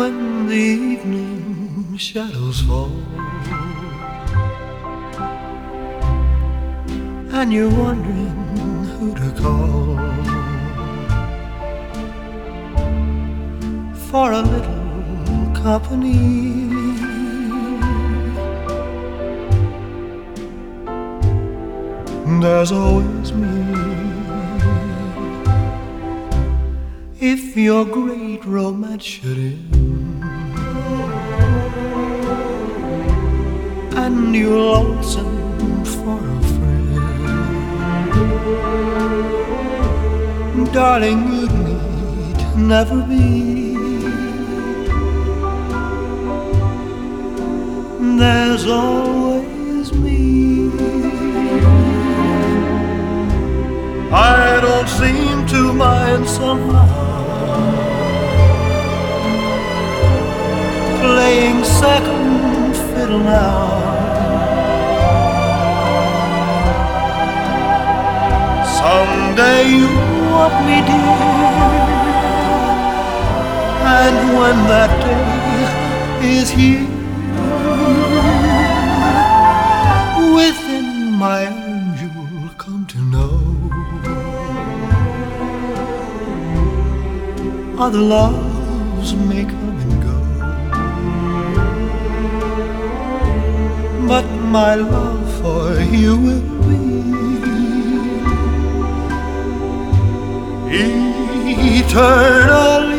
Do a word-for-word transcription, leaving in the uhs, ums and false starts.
when the evening shadows fall and you're wondering who to call for a little company. There's always me. If your great romance should end and you're lonesome for a friend, darling, you need never be. There's always me. I don't seem to mind somehow playing second fiddle now. Someday you want me, dear, and when that day is here, within my arms you'll come to know other loves may come and go, but my love for you will be eternally.